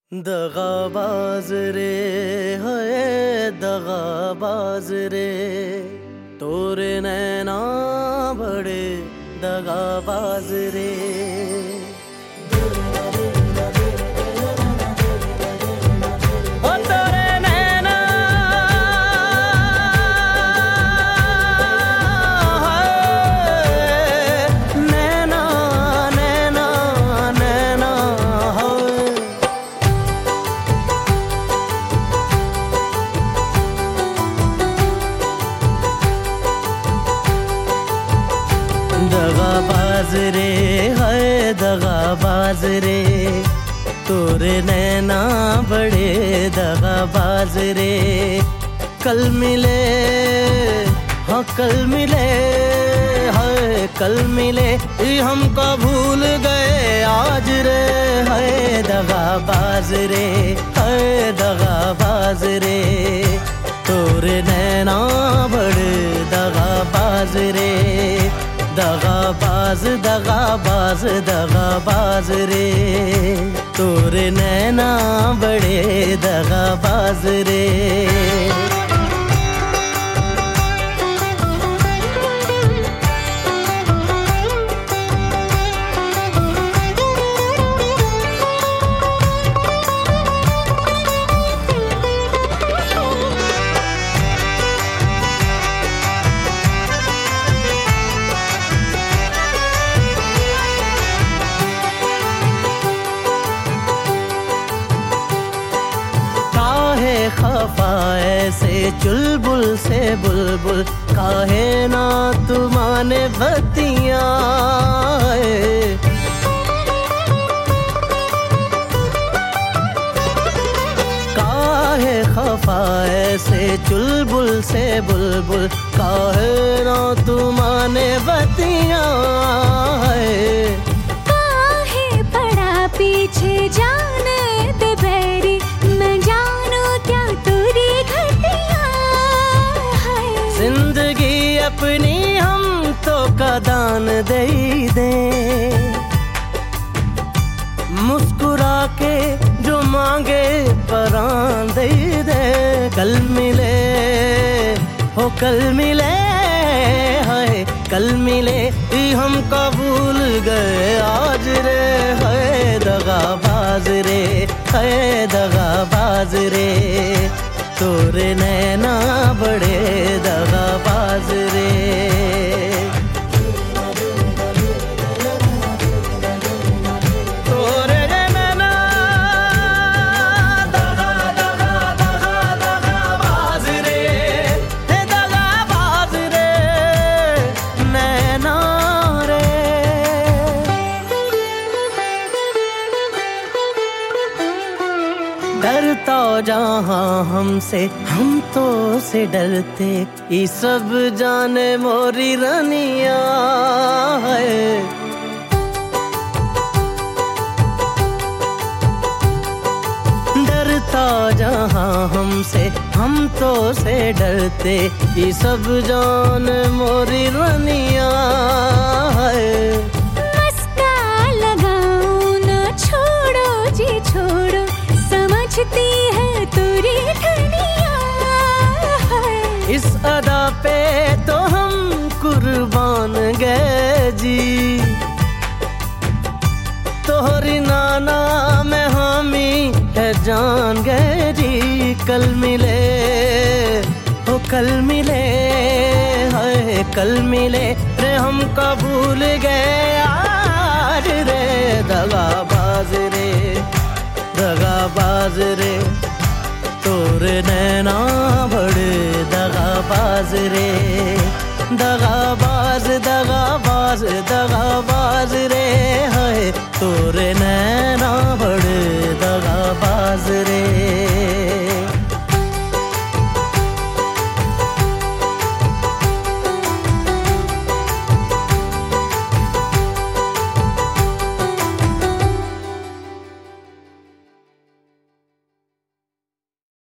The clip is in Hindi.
दगाबाज रे है दगाबाज रे, तोरे नैना बड़े दगाबाज रे। दगाबाज रे है दगाबाज रे, तोरे नैना बड़े दगाबाज रे। कल मिले हाँ कल मिले है कल मिले, हमको भूल गए आज रे। है दगाबाज रे है दगाबाज रे, तोरे नैना बड़े दगाबाज रे। दगाबाज दगाबाज दगाबाज रे, तोरे नैना बड़े दगाबाज रे। खफा ऐसे चुलबुल से बुलबुल, काहे ना तुमाने बतिया। काहे खफा ऐसे चुलबुल से बुलबुल, काहे ना तुमाने बतिया। काहे पड़ा पीछे जाने दे बैरी, मैं जानू क्या तुरी घटिया है। जिंदगी अपनी हम तो का दान दे दे, मुस्कुरा के जो मांगे परान दे दे। कल मिले हो कल मिले है कल मिले, हम भूल गए आज रे। है दगाबाज रे है दगाबाज रे, तोरे नैना बड़े दगाबाज रे। डरता जहाँ हमसे हम तो से डरते, ये सब जाने मोरी रनिया है। डरता जहाँ हमसे हम तो से डरते, ये सब जान मोरी रनिया है। मस्का लगाओ न छोड़ो जी छोड़ो, समझती है तुरी ठनिया है। इस अदा पे तो हम कुर्बान गए जी, तोहरी नाना में हामी है जान गए जी। कल मिले हो कल मिले है कल मिले रे, हमको भूल गए आज रे। दगाबाज रे दगाबाज रे, तोरे नैना बड़े दगाबाज रे। दगाबाज